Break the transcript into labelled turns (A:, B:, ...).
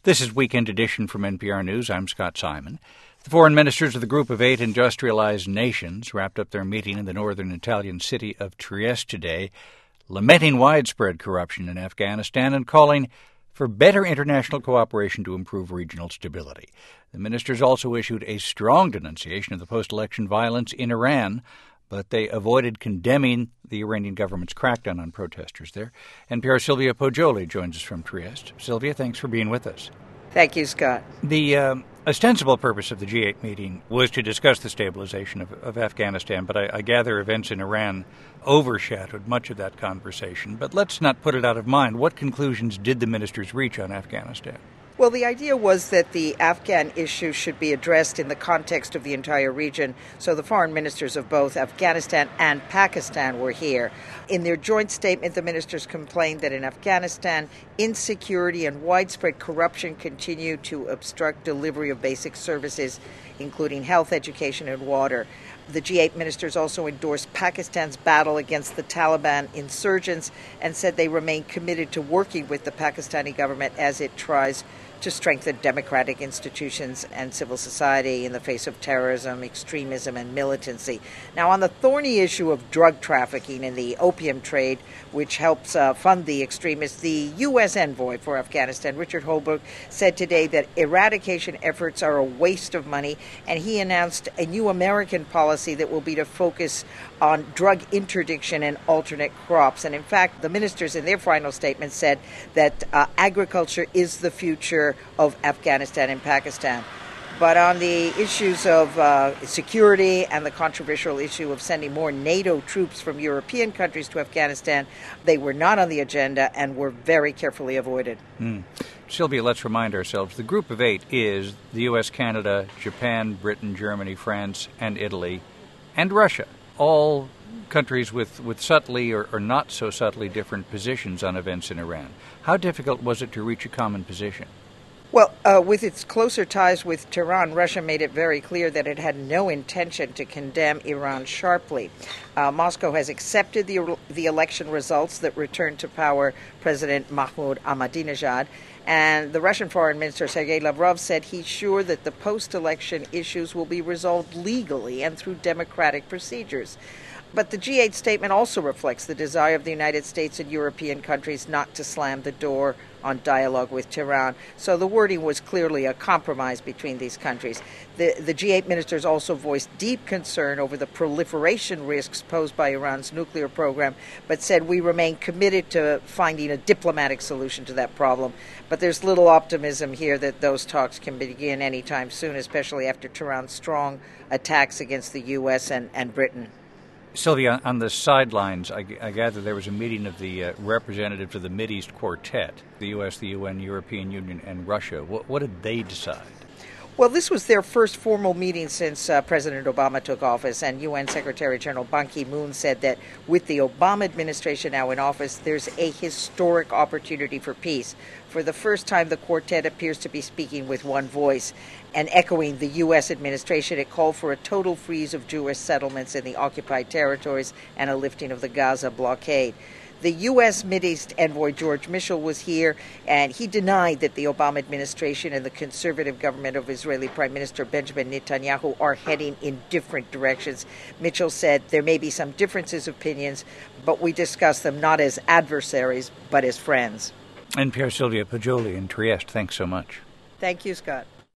A: This is Weekend Edition from NPR News. I'm Scott Simon. The foreign ministers of the Group of 8 industrialized nations wrapped up their meeting in the northern Italian city of Trieste today, lamenting widespread corruption in Afghanistan and calling for better international cooperation to improve regional stability. The ministers also issued a strong denunciation of the post-election violence in Iran, but they avoided condemning the Iranian government's crackdown on protesters there. NPR's Sylvia Poggioli joins us from Trieste. Sylvia, thanks for being with us.
B: Thank you, Scott.
A: The ostensible purpose of the G8 meeting was to discuss the stabilization of Afghanistan, but I gather events in Iran overshadowed much of that conversation. But let's not put it out of mind. What conclusions did the ministers reach on Afghanistan?
B: Well, the idea was that the Afghan issue should be addressed in the context of the entire region. So the foreign ministers of both Afghanistan and Pakistan were here. In their joint statement, the ministers complained that in Afghanistan, insecurity and widespread corruption continue to obstruct delivery of basic services, including health, education, and water. The G8 ministers also endorsed Pakistan's battle against the Taliban insurgents and said they remain committed to working with the Pakistani government as it tries to strengthen democratic institutions and civil society in the face of terrorism, extremism, and militancy. Now, on the thorny issue of drug trafficking and the opium trade, which helps fund the extremists, the U.S. envoy for Afghanistan, Richard Holbrooke, said today that eradication efforts are a waste of money, and he announced a new American policy that will be to focus on drug interdiction and alternate crops. And in fact, the ministers in their final statement said that agriculture is the future of Afghanistan and Pakistan. But on the issues of security and the controversial issue of sending more NATO troops from European countries to Afghanistan, they were not on the agenda and were very carefully avoided.
A: Sylvia, let's remind ourselves, the Group of 8 is the U.S., Canada, Japan, Britain, Germany, France, and Italy, and Russia, all countries with subtly or not so subtly different positions on events in Iran. How difficult was it to reach a common position?
B: Well, with its closer ties with Tehran, Russia made it very clear that it had no intention to condemn Iran sharply. Moscow has accepted the election results that returned to power President Mahmoud Ahmadinejad, and the Russian Foreign Minister Sergei Lavrov said he's sure that the post-election issues will be resolved legally and through democratic procedures. But the G8 statement also reflects the desire of the United States and European countries not to slam the door on dialogue with Tehran. So the wording was clearly a compromise between these countries. The G8 ministers also voiced deep concern over the proliferation risks posed by Iran's nuclear program, but said we remain committed to finding a diplomatic solution to that problem. But there's little optimism here that those talks can begin anytime soon, especially after Tehran's strong attacks against the U.S. and Britain.
A: Sylvia, on the sidelines, I gather there was a meeting of the representatives of the Mideast Quartet, the U.S., the UN, European Union, and Russia. What did they decide?
B: Well, this was their first formal meeting since President Obama took office, and UN Secretary General Ban Ki-moon said that with the Obama administration now in office, there's a historic opportunity for peace. For the first time, the quartet appears to be speaking with one voice. And echoing the U.S. administration, it called for a total freeze of Jewish settlements in the occupied territories and a lifting of the Gaza blockade. The U.S. Mideast envoy George Mitchell was here, and he denied that the Obama administration and the conservative government of Israeli Prime Minister Benjamin Netanyahu are heading in different directions. Mitchell said there may be some differences of opinions, but we discuss them not as adversaries, but as friends.
A: NPR Sylvia Poggioli in Trieste, thanks so much.
B: Thank you, Scott.